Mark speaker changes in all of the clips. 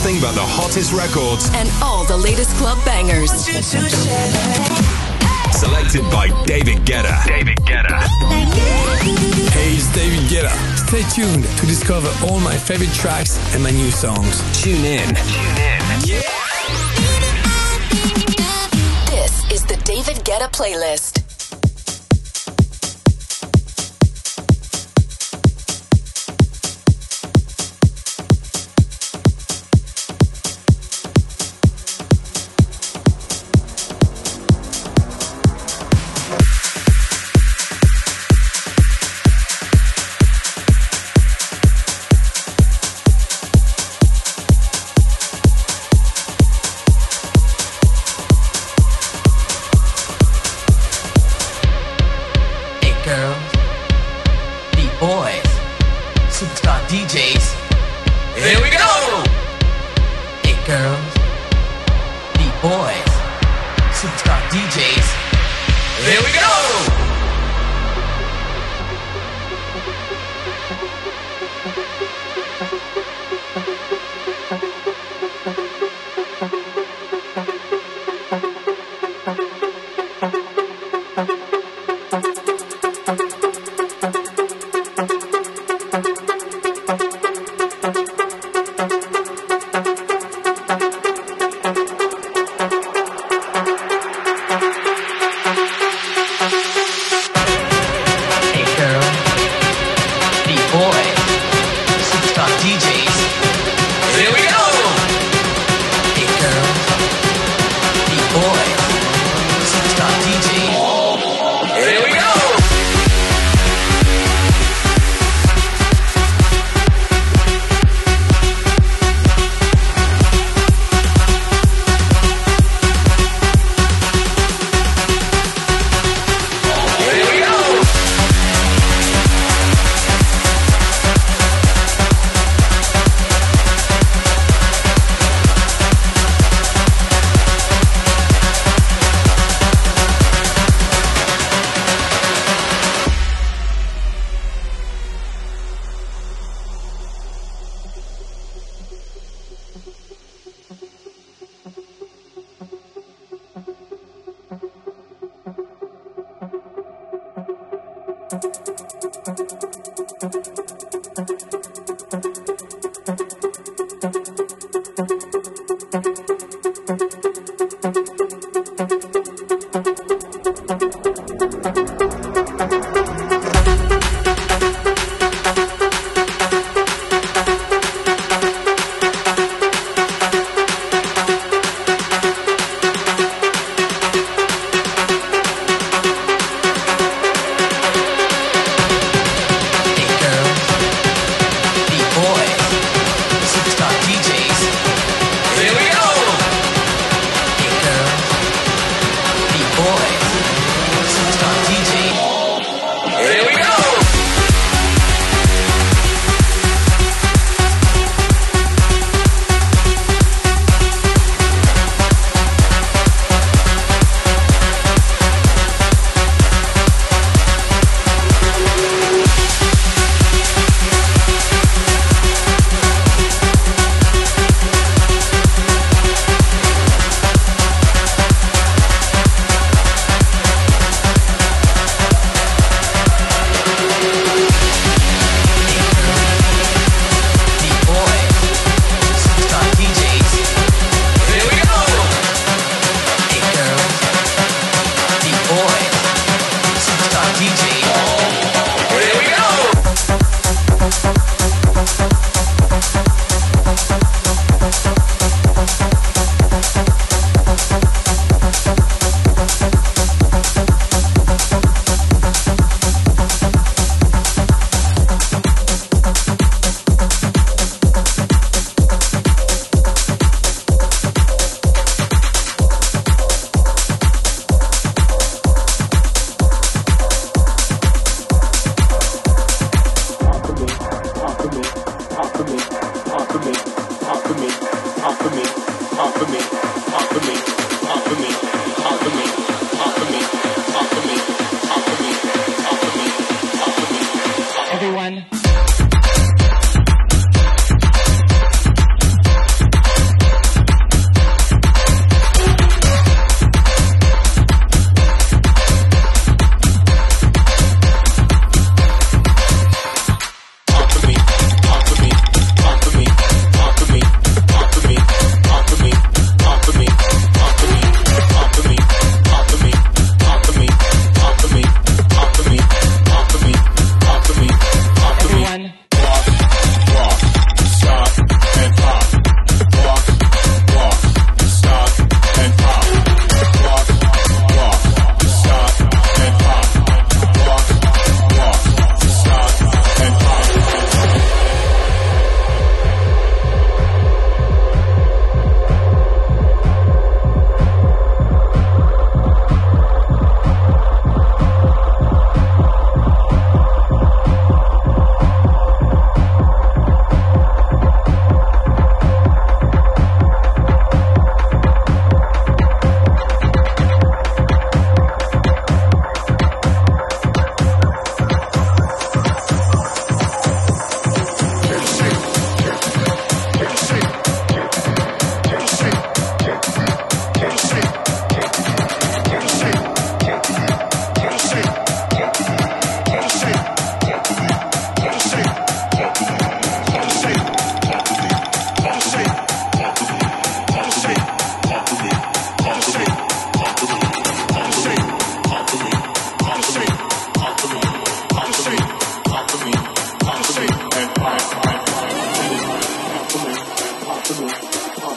Speaker 1: nothing but the hottest records
Speaker 2: and all the latest club bangers.
Speaker 1: Selected by David Guetta. David Guetta.
Speaker 3: Hey, it's David Guetta. Stay tuned to discover all my favorite tracks and my new songs.
Speaker 1: Tune in.
Speaker 2: Yeah. This is the David Guetta playlist.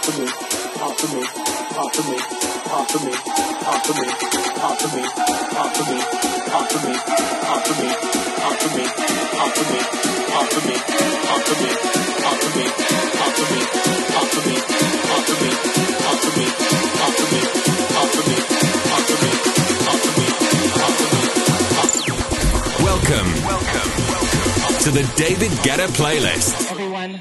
Speaker 1: Welcome to the David Guetta playlist.
Speaker 4: Everyone.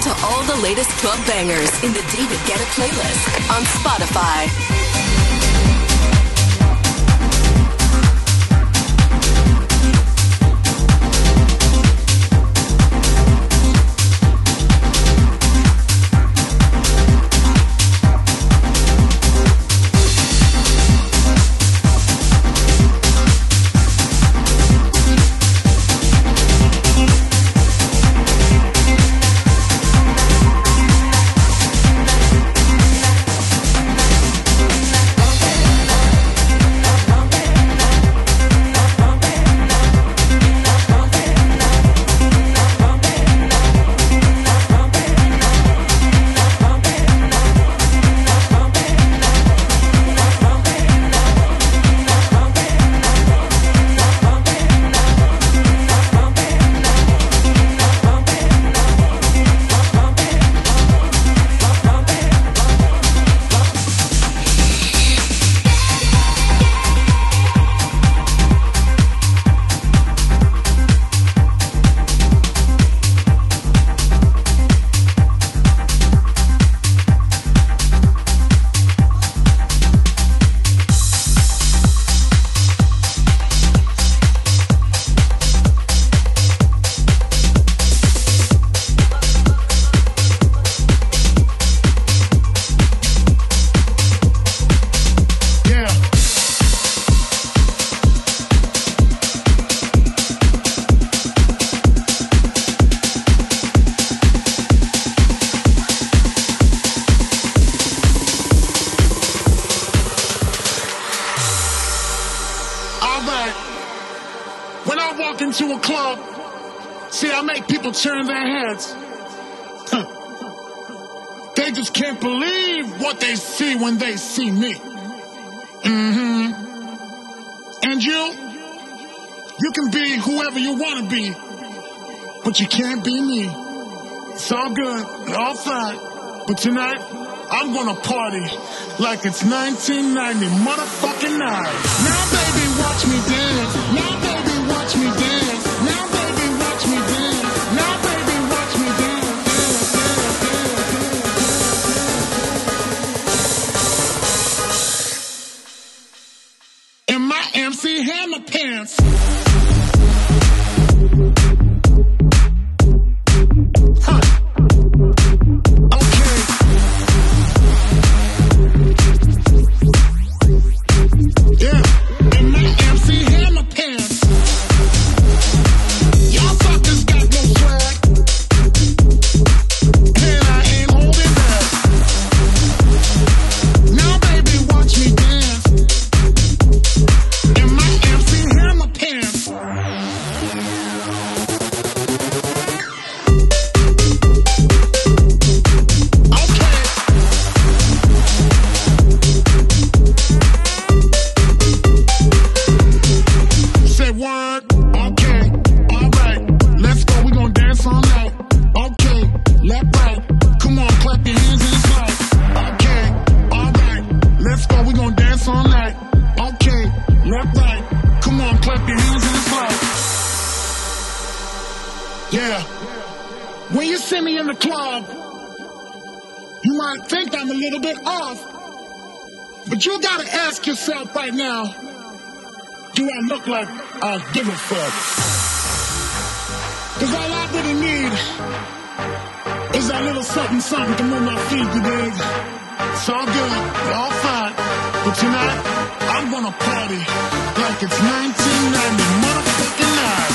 Speaker 2: to all the latest club bangers in the David Guetta playlist on Spotify.
Speaker 4: into a club, see, I make people turn their heads. They just can't believe what they see when they see me. And you can be whoever you want to be, but you can't be me. It's all good, all fine, but tonight, I'm gonna party like it's 1990 motherfucking night. Now baby, watch me dance. Now baby, watch me dance. Now baby, watch me dance. Now baby, watch me dance. In my MC Hammer pants. Yeah, when you see me in the club, you might think I'm a little bit off, but you gotta ask yourself right now, do I look like I give a fuck? Cause all I really need is that little something, something to move my feet, you dig? It's all good, all fine, but tonight, I'm gonna party like it's 1990 motherfucking night.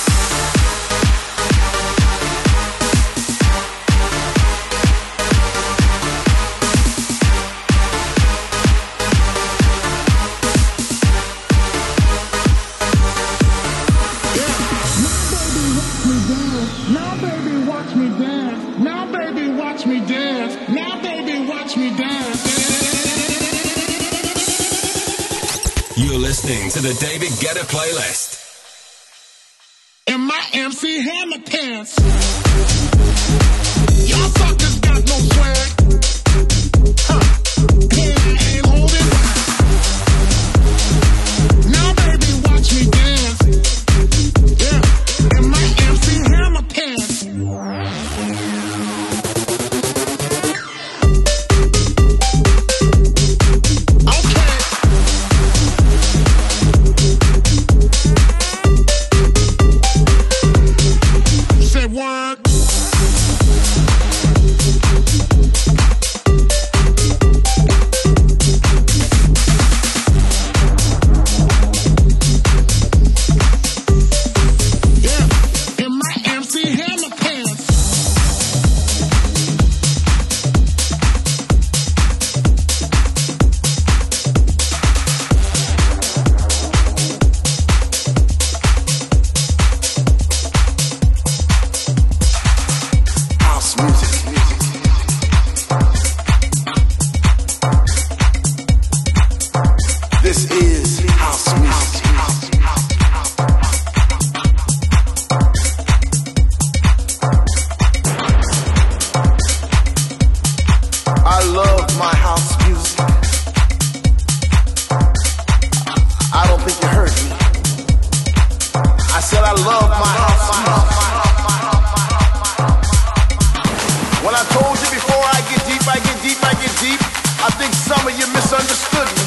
Speaker 1: You're listening to the David Guetta playlist.
Speaker 4: In my MC Hammer pants. Y'all fuckers got no swag. Yeah, I ain't holding back. Now baby, watch me dance. Yeah, in my MC Hammer pants.
Speaker 5: misunderstood me.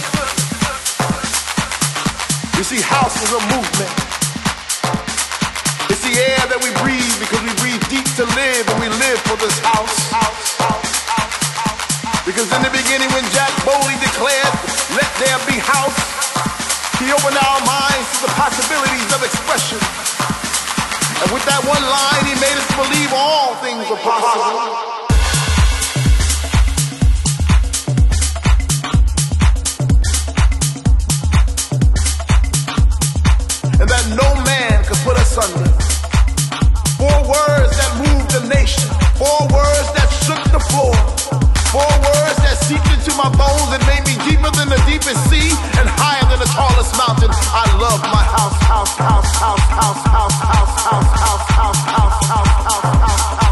Speaker 5: You see, house is a movement. It's the air that we breathe because we breathe deep to live and we live for this house. Because in the beginning when Jack Bowley declared, let there be house, he opened our minds to the possibilities of expression. And with that one line, he made us believe all things are possible. And that no man could put us under. 4 words that moved the nation. 4 words that shook the floor. 4 words that seeped into my bones and made me deeper than the deepest sea and higher than the tallest mountain. I love my house, house, house, house, house, house, house, house, house, house, house, house, house, house.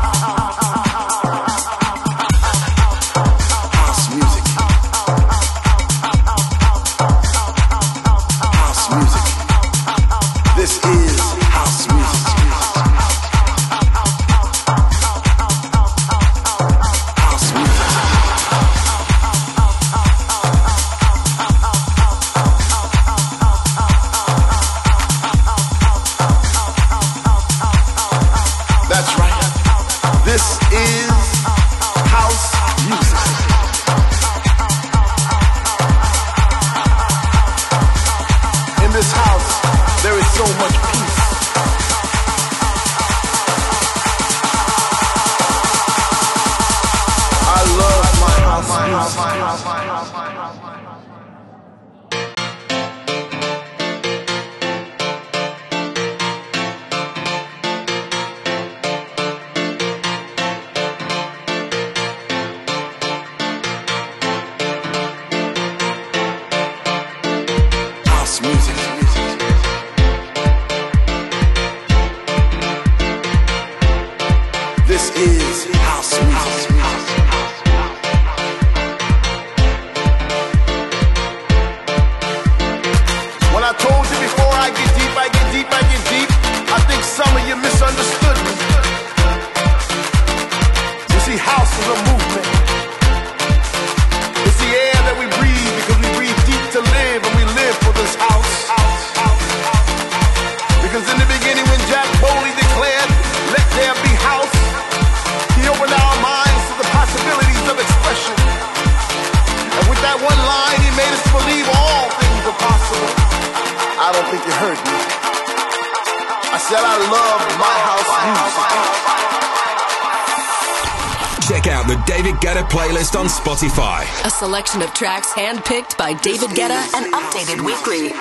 Speaker 1: Playlist on Spotify.
Speaker 2: A selection of tracks handpicked by David Guetta and updated weekly.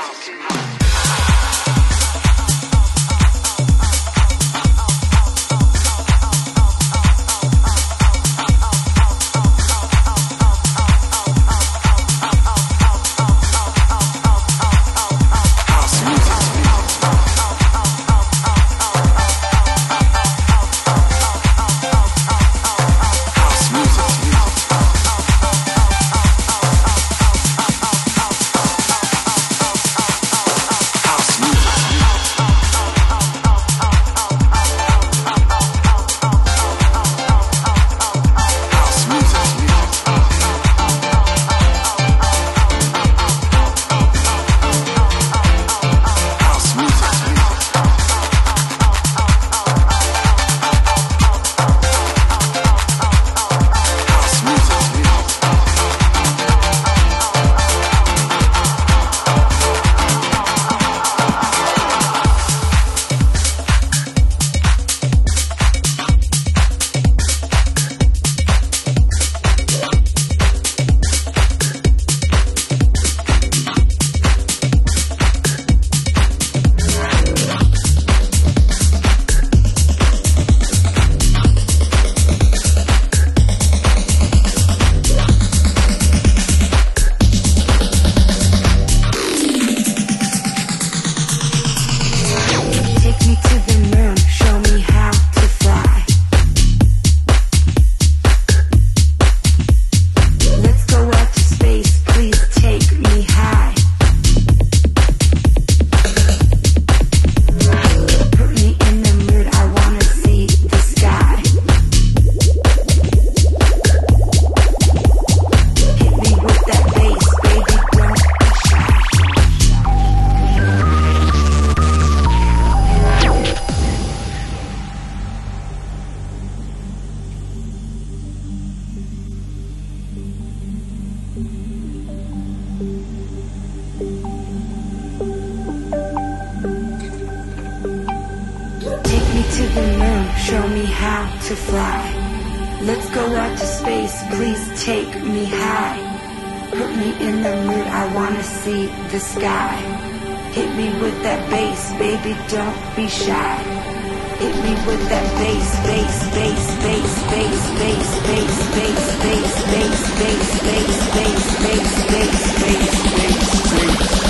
Speaker 6: to the moon, show me how to fly. Let's go out to space, please take me high. Put me in the mood, I wanna see the sky. Hit me with that bass, baby, don't be shy. Hit me with that bass, bass, bass, bass, bass, bass, bass, bass, bass, bass, bass, bass, bass, bass, bass, bass, bass, bass.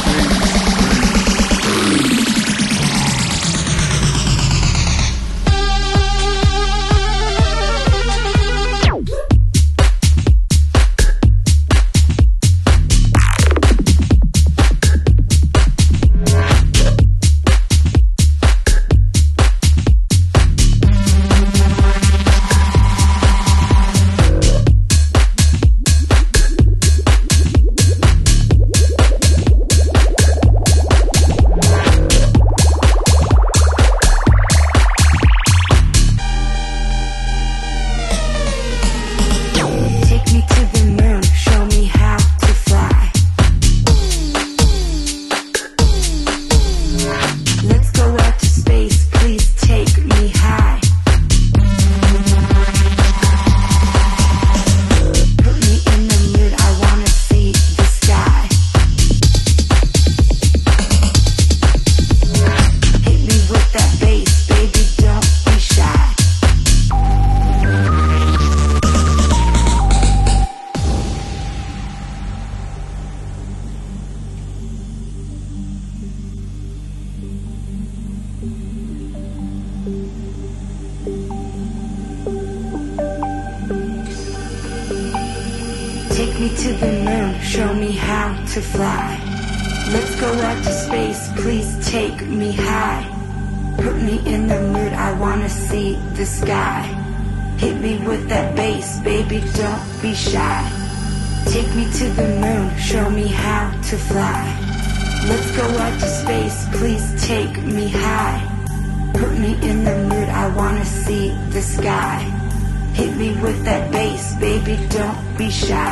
Speaker 6: Take me to the moon, show me how to fly. Let's go out to space, please take me high. Put me in the mood, I wanna see the sky. Hit me with that bass, baby, don't be shy. Take me to the moon, show me how to fly. Let's go out to space, please take me high. Put me in the mood, I wanna see the sky. Hit me with that bass, baby, don't be shy.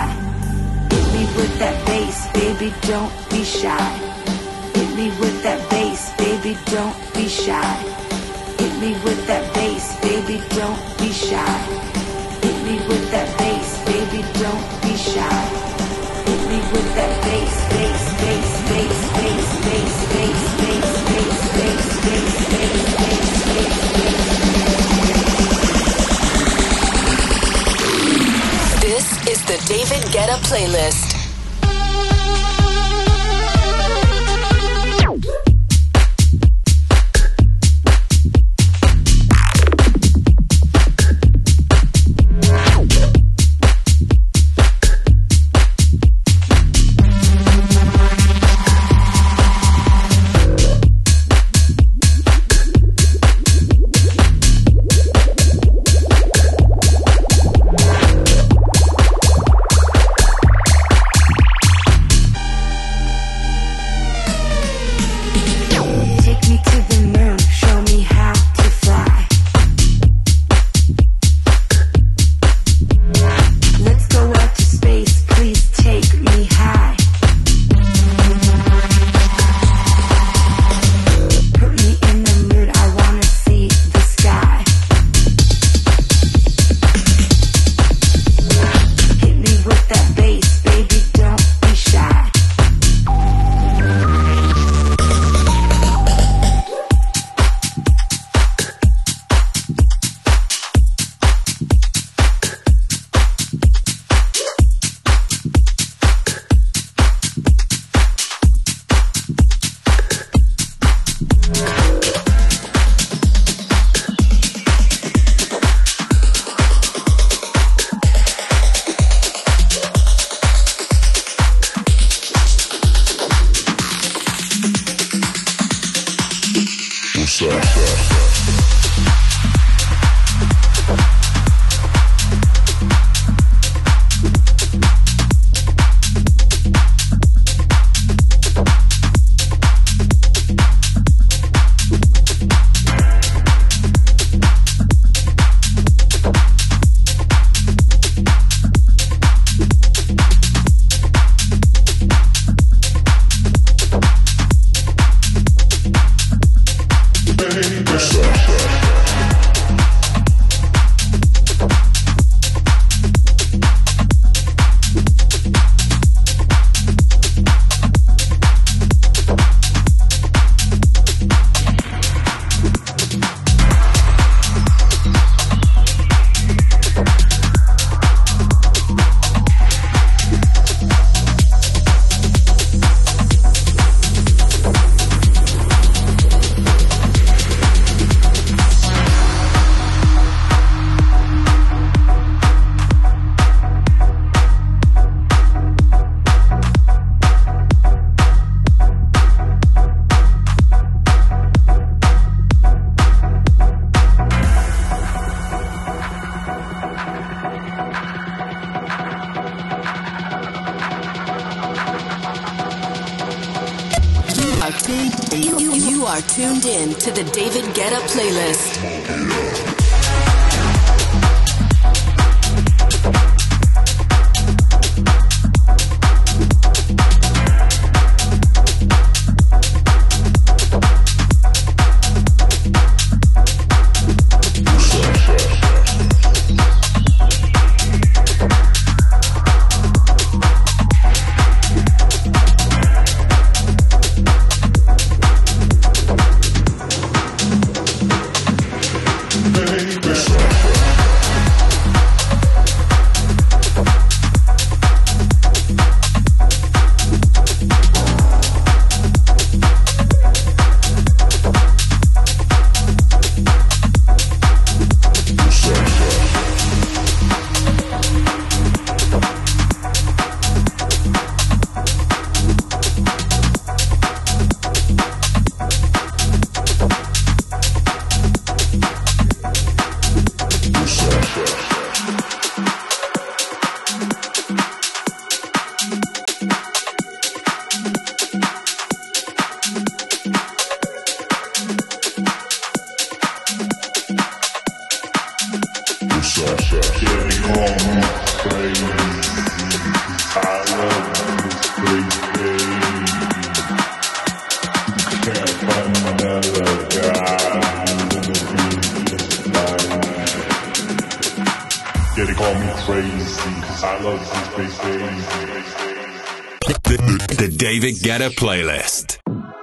Speaker 6: Hit me with that bass, baby, don't be shy. Hit me with that bass, baby, don't be shy. Hit me with that bass, baby, don't be shy. Hit me with that bass, baby, don't be shy. Hit me with that bass, bass, bass, bass, bass, bass, bass, bass, bass, bass, bass, bass, bass, bass, bass.
Speaker 2: This is the David Guetta playlist. tuned in to the David Guetta playlist.
Speaker 1: The David Guetta playlist.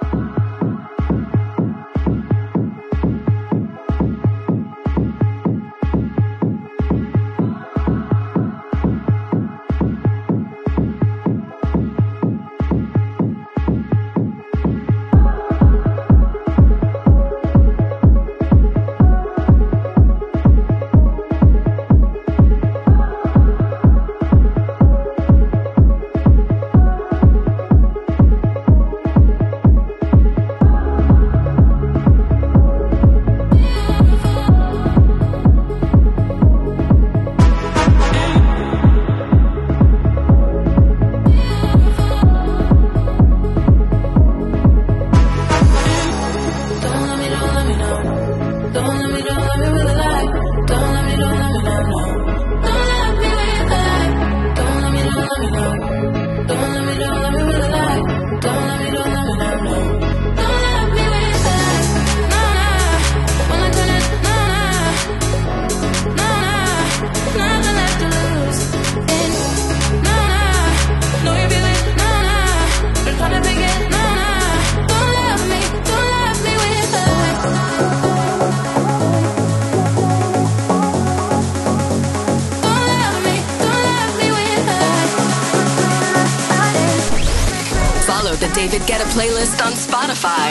Speaker 2: The David Guetta playlist on Spotify.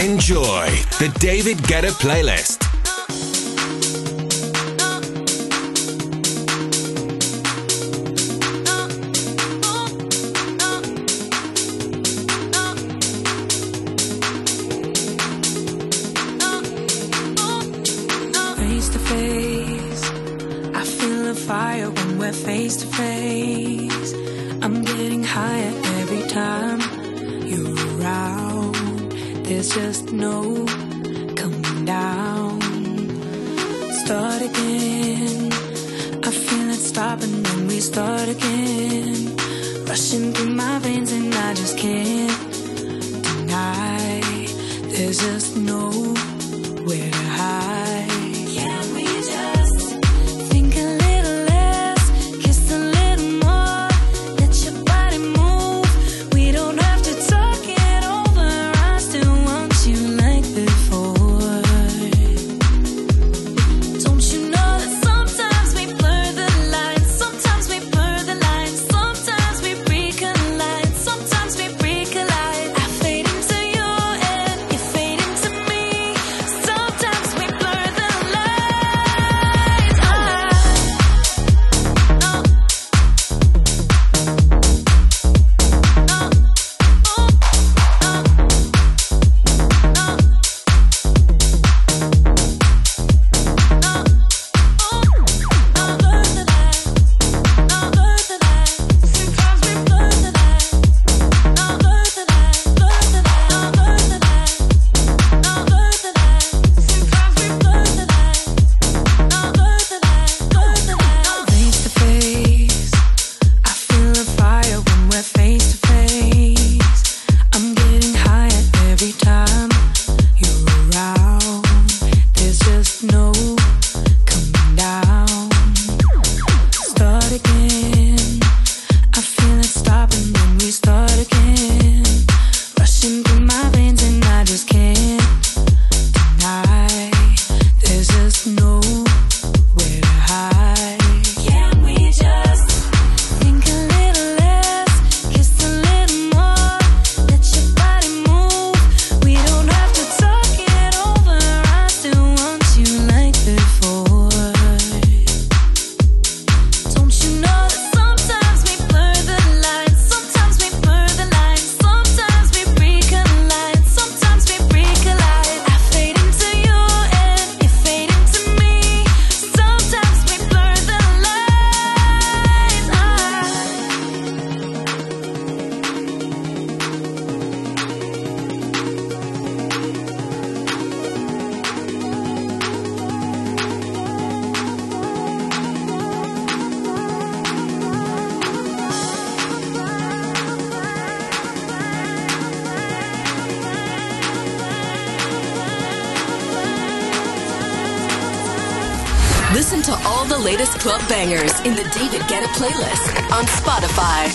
Speaker 1: Enjoy the David Guetta playlist.
Speaker 7: Face to face, I feel a fire when we're face to face. I'm getting higher every time you're around. There's just no coming down. Start again, I feel it stopping when we start again. Rushing through my veins and I just can't deny. There's just nowhere to hide. Can we just think a little less, kiss a little more, let your body move? We don't have to talk it over, I still want you like before. Don't you know that sometimes we blur the lines, sometimes we blur the lines, sometimes we recollide, sometimes we recollide. I fade into you and you fade into me, sometimes we blur the lines. Face to face, I feel a fire when we're face to face. I'm getting higher every time you're around. There's just no coming down. Start again, I feel it stopping when we start again. Rushing through my veins and I just can't deny. There's just nowhere to hide. Can we just think a little less, kiss a little more, let your body move? We don't have to talk it over, I still want you like before. Don't you know that sometimes we blur the lines, sometimes we blur the lines, sometimes we recollide, sometimes we recollide. I fade into you and you fade into me, sometimes we blur the lines.
Speaker 2: Listen to all the latest club bangers in the David Guetta playlist on Spotify.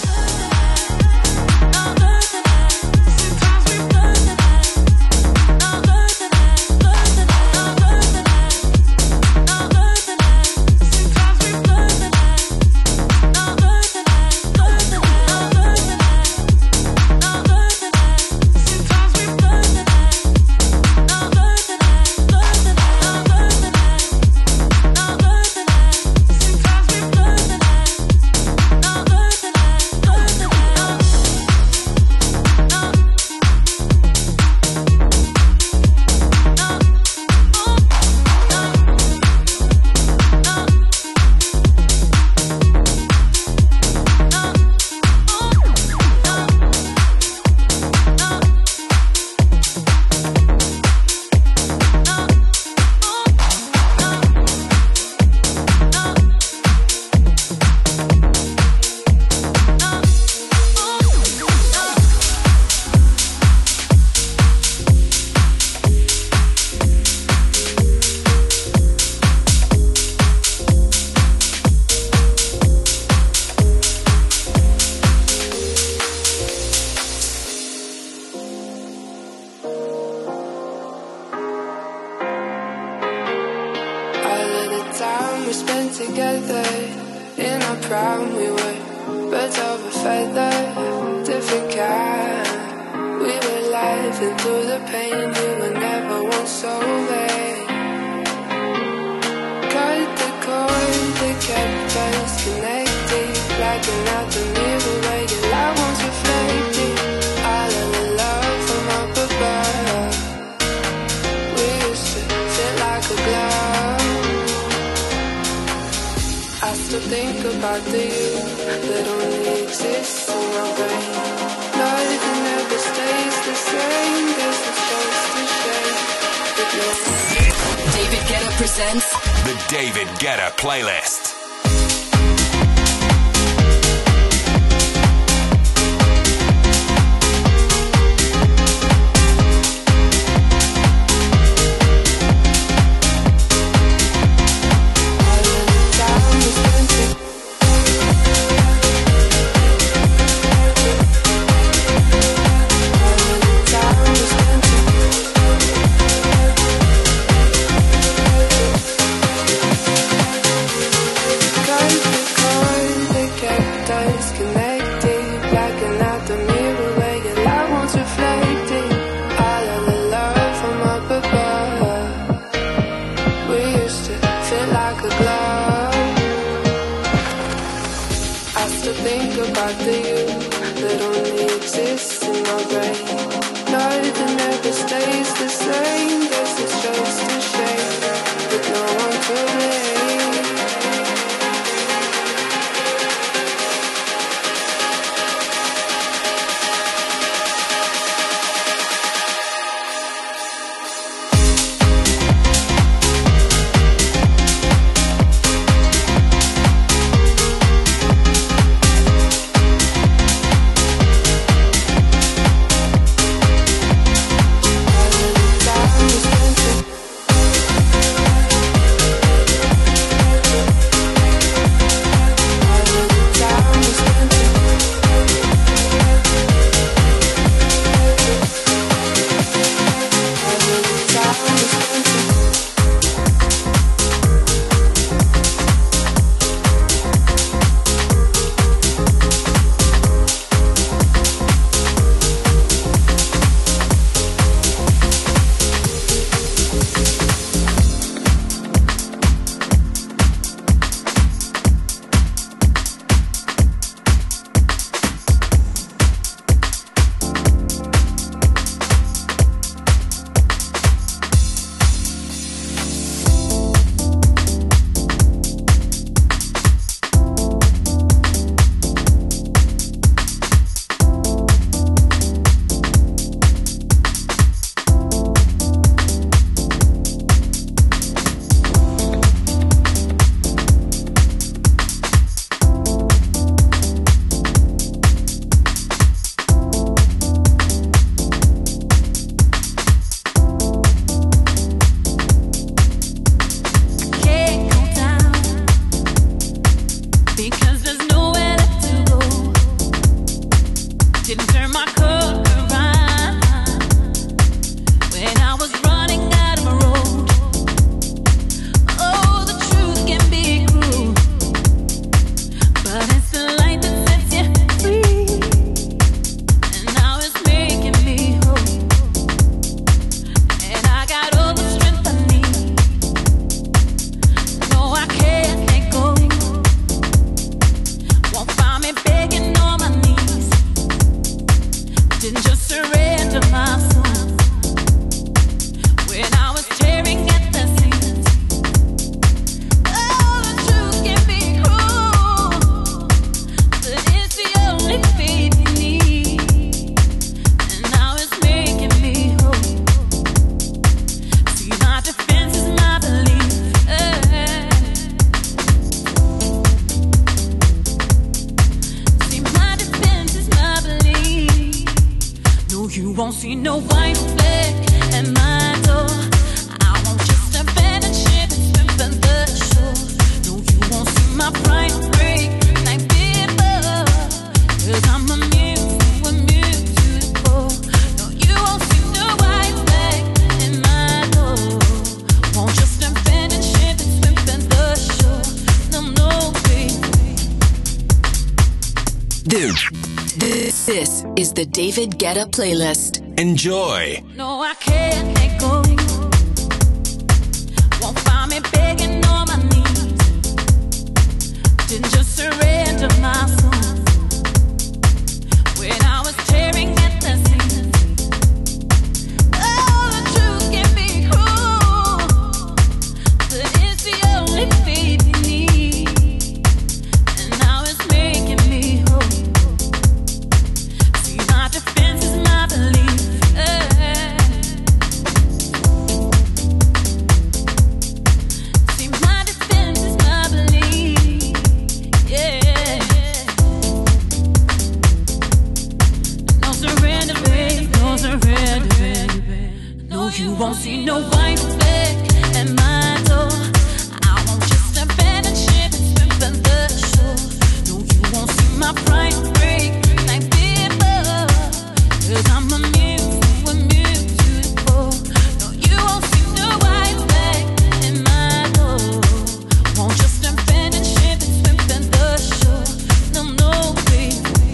Speaker 8: we spent together. In our prime we were birds of a feather, different kind. We were like living through the pain. You were never once so bad. Cut the cord that kept us connected, blacking out the mirror where your light was reflected. All of the love from up above, we used to fit like a glove. I still think about the you that only exists in my brain. Nothing ever stays the same. Guess it's just a shame.
Speaker 2: David Guetta presents
Speaker 1: The David Guetta Playlist.
Speaker 7: Won't see no white flag at my door. I won't just abandon ship and swim for the shore. No, you won't see my pride break like before. 'Cause I'm immune to the core. No, you won't see no white flag at my door. Won't just abandon ship and swim for the shore. No, baby.
Speaker 2: This is the David Guetta Playlist.
Speaker 1: Enjoy.
Speaker 7: No, I can't let go. Won't find me begging on my knees. Didn't just surrender my soul when I was tearing at the seams. Oh, the truth can be cruel, but it's the only faith you need. And now it's making me whole. See, my defense is my belief. You won't see no white flag at my door. I won't just abandon ship and swim for the shore. No, you won't see my pride break like before. 'Cause I'm immune to the core. No, you won't see no white flag at my door. Won't just abandon ship and swim for the shore. No, no way.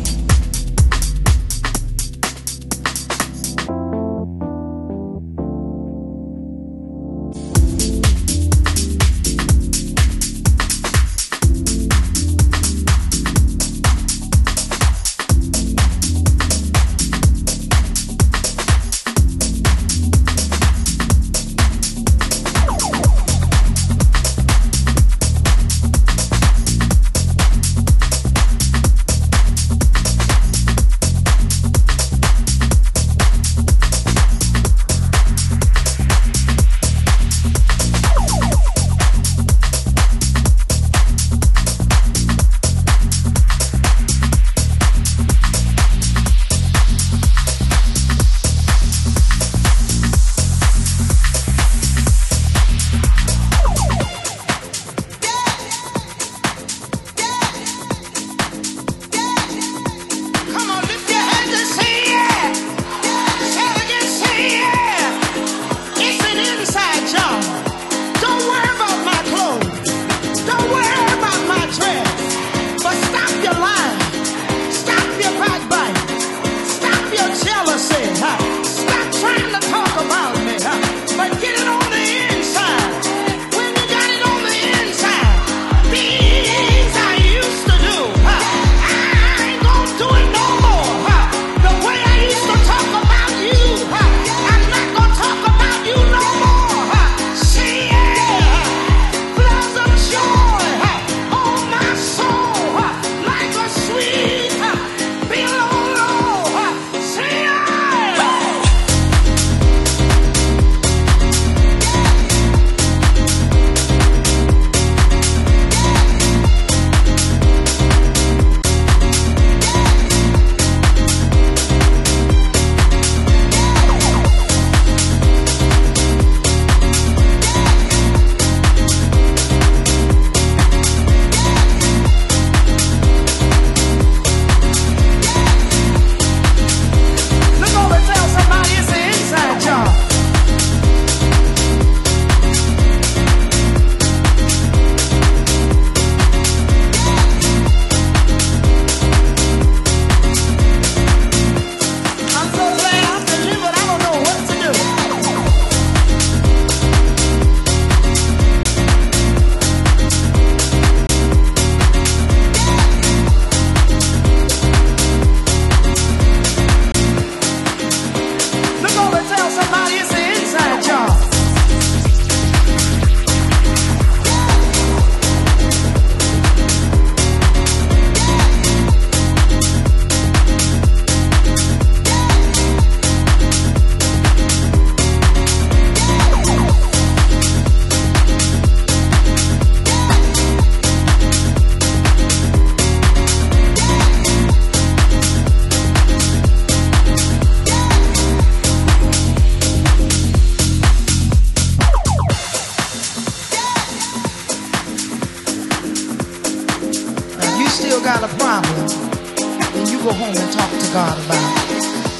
Speaker 9: got a problem, then you go home and talk to God about it.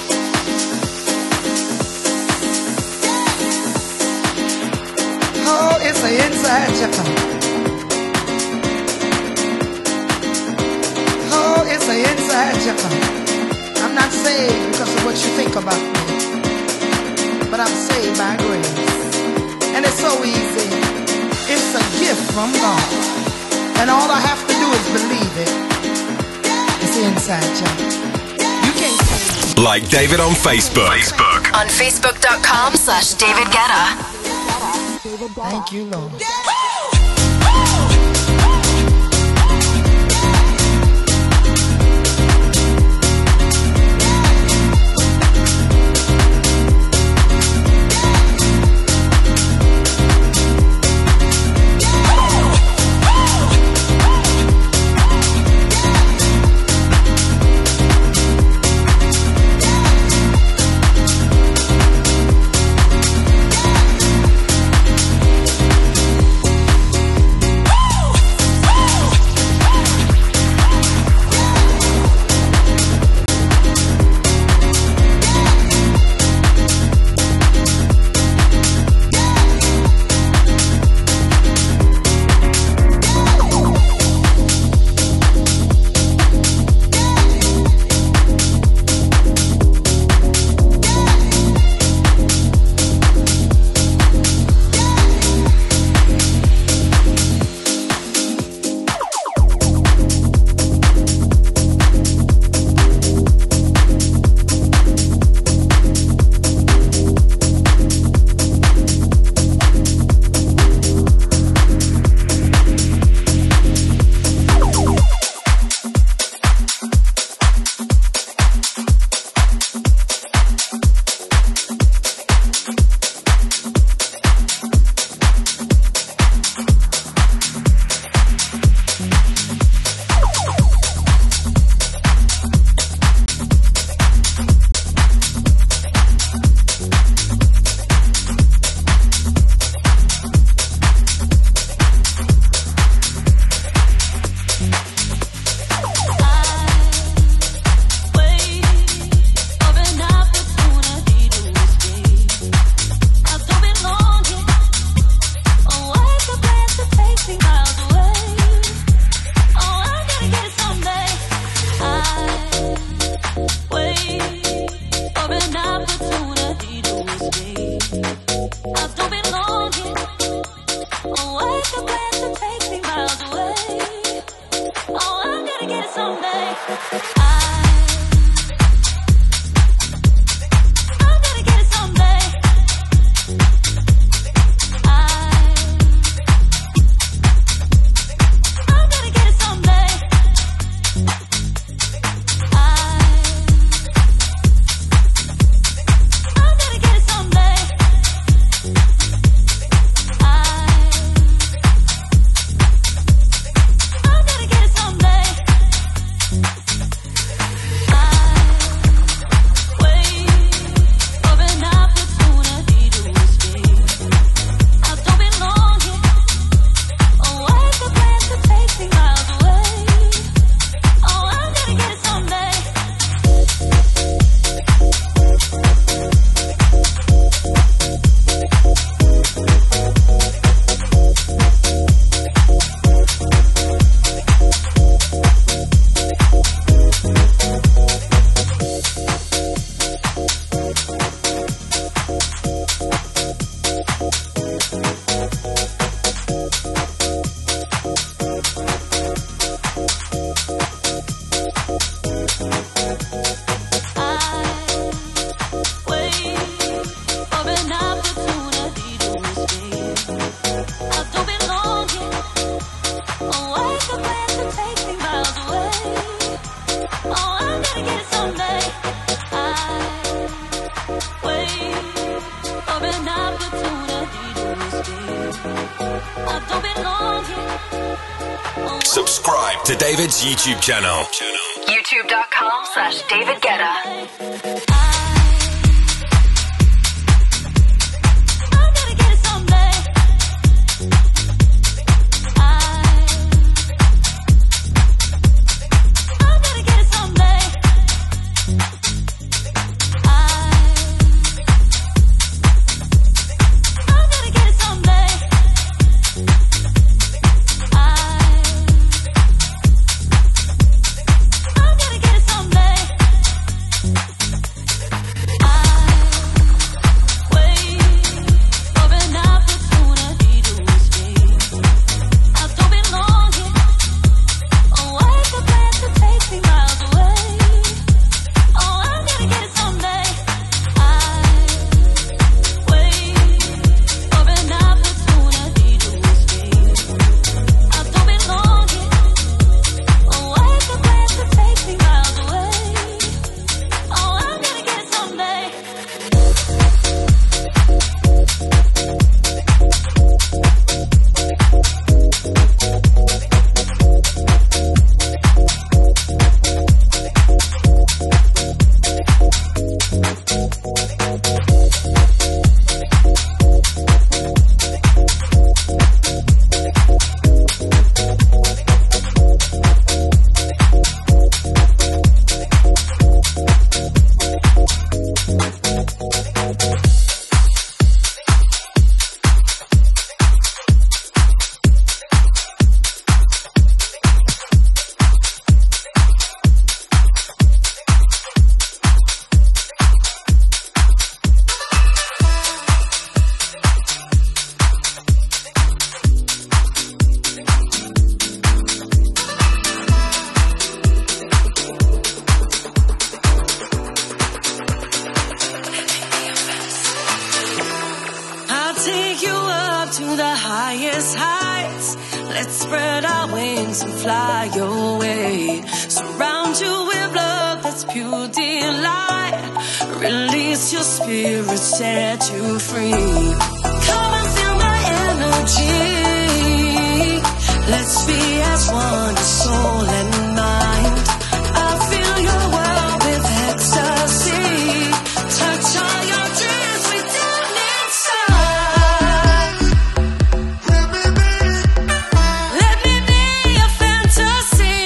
Speaker 9: Oh, it's an inside job. Oh, it's an inside job. I'm not saved because of what you think about me. but I'm saved by grace. And it's so easy. It's a gift from God. And all I have to do is believe it. It's inside job. You can't say.
Speaker 1: Like David on Facebook.
Speaker 2: On Facebook.com/David Guetta.
Speaker 9: Thank you, Lord.
Speaker 1: Subscribe to David's YouTube channel.
Speaker 2: YouTube.com/David Guetta.
Speaker 7: take you up to the highest heights. Let's spread our wings and fly away. Surround you with love that's pure delight. Release your spirit, set you free. Come and feel my energy. Let's be as one, soul and mind. I fill your world with ecstasy. Touch all your dreams way down inside. Let me be a fantasy.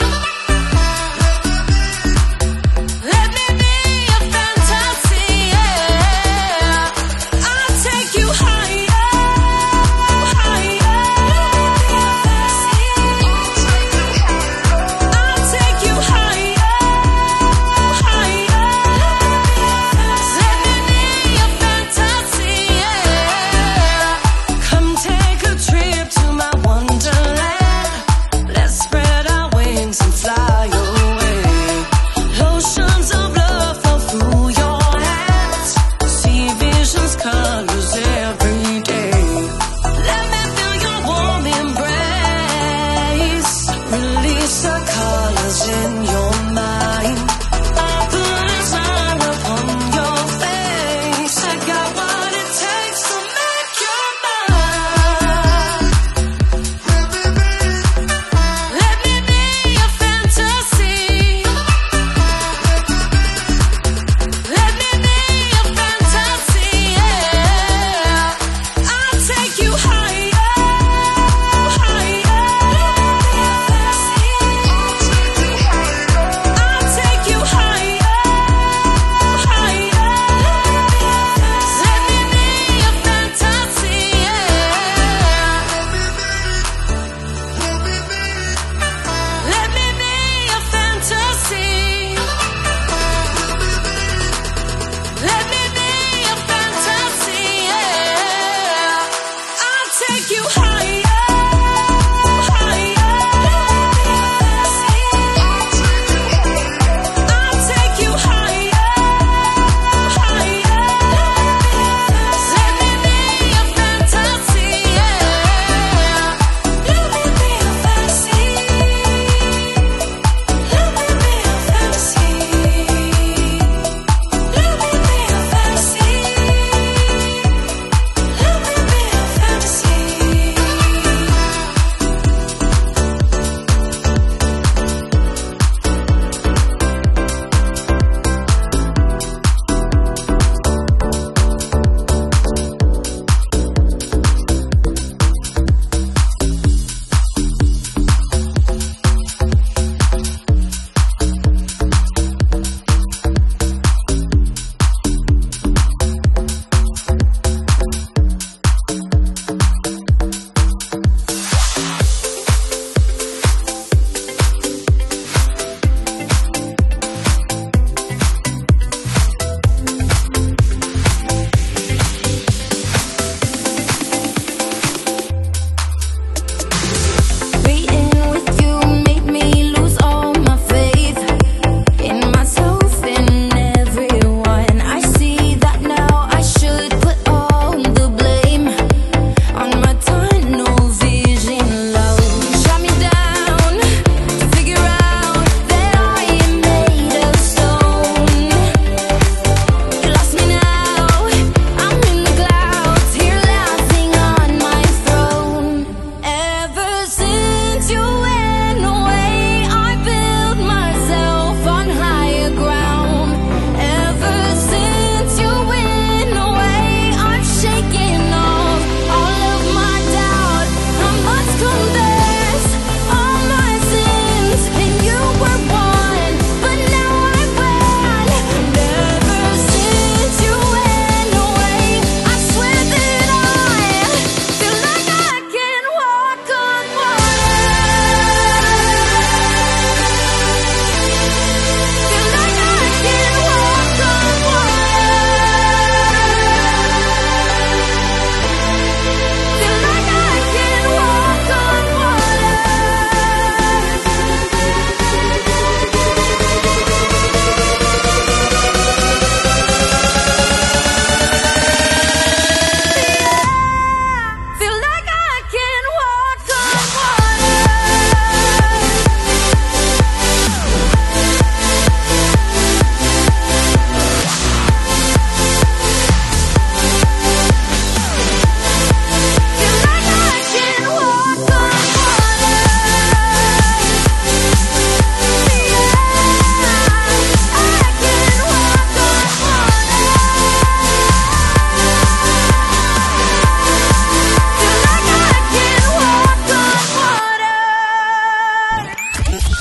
Speaker 7: Let me be a fantasy, yeah. I'll take you higher, higher.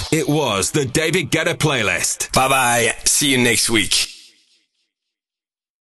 Speaker 1: It was the David Guetta playlist.
Speaker 3: Bye bye. See you next week.